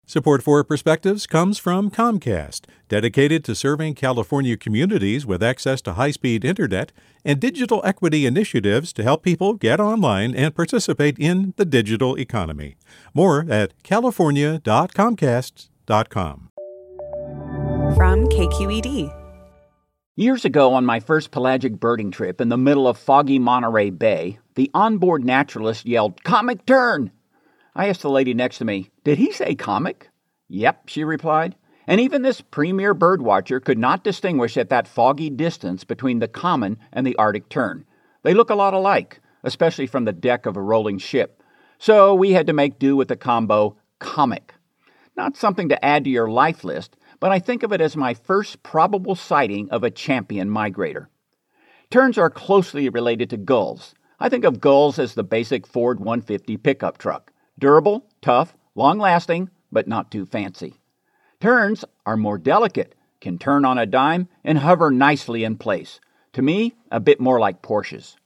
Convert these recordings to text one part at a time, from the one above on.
Support for Perspectives comes from Comcast, dedicated to serving California communities with access to high-speed internet and digital equity initiatives to help people get online and participate in the digital economy. More at california.comcast.com. From KQED. Years ago, on my first pelagic birding trip in the middle of foggy Monterey Bay, the onboard naturalist yelled, "Comic turn!" I asked the lady next to me, "Did he say comic?" "Yep," she replied. And even this premier birdwatcher could not distinguish at that foggy distance between the common and the Arctic tern. They look a lot alike, especially from the deck of a rolling ship. So we had to make do with the combo comic. Not something to add to your life list, but I think of it as my first probable sighting of a champion migrator. Terns are closely related to gulls. I think of gulls as the basic Ford 150 pickup truck. Durable, tough, long-lasting, but not too fancy. Terns are more delicate, can turn on a dime, and hover nicely in place. To me, a bit more like Porsches.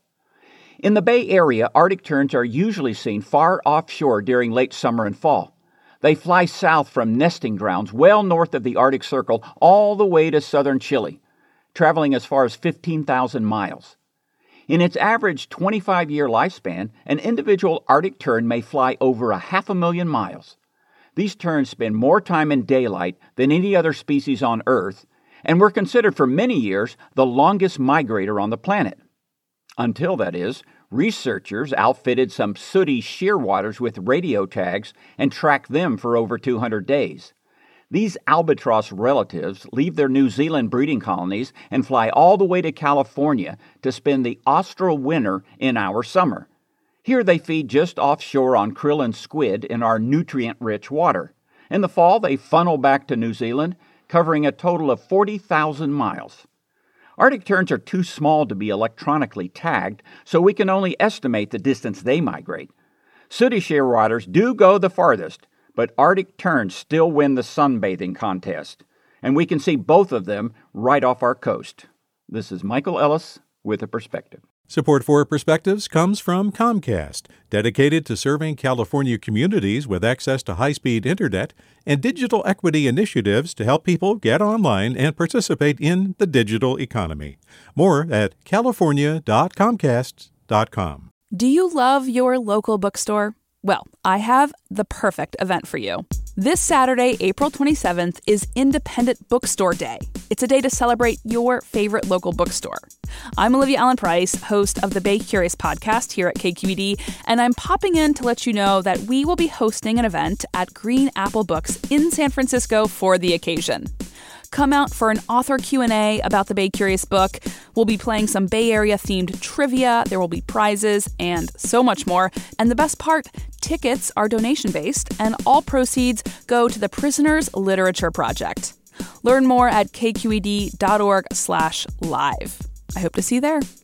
In the Bay Area, Arctic terns are usually seen far offshore during late summer and fall. They fly south from nesting grounds well north of the Arctic Circle all the way to southern Chile, traveling as far as 15,000 miles. In its average 25-year lifespan, an individual Arctic tern may fly over 500,000 miles. These terns spend more time in daylight than any other species on Earth, and were considered for many years the longest migrator on the planet. Until, that is, researchers outfitted some sooty shearwaters with radio tags and tracked them for over 200 days. These albatross relatives leave their New Zealand breeding colonies and fly all the way to California to spend the austral winter in our summer. Here they feed just offshore on krill and squid in our nutrient-rich water. In the fall, they funnel back to New Zealand, covering a total of 40,000 miles. Arctic terns are too small to be electronically tagged, so we can only estimate the distance they migrate. Sooty shearwaters do go the farthest, but Arctic terns still win the sunbathing contest, and we can see both of them right off our coast. This is Michael Ellis with a Perspective. Support for Perspectives comes from Comcast, dedicated to serving California communities with access to high-speed internet and digital equity initiatives to help people get online and participate in the digital economy. More at california.comcast.com. Do you love your local bookstore? Well, I have the perfect event for you. This Saturday, April 27th, is Independent Bookstore Day. It's a day to celebrate your favorite local bookstore. I'm Olivia Allen Price, host of the Bay Curious podcast here at KQED, and I'm popping in to let you know that we will be hosting an event at Green Apple Books in San Francisco for the occasion. Come out for an author Q&A about the Bay Curious book. We'll be playing some Bay Area-themed trivia. There will be prizes and so much more. And the best part, tickets are donation-based, and all proceeds go to the Prisoners Literature Project. Learn more at kqed.org/live. I hope to see you there.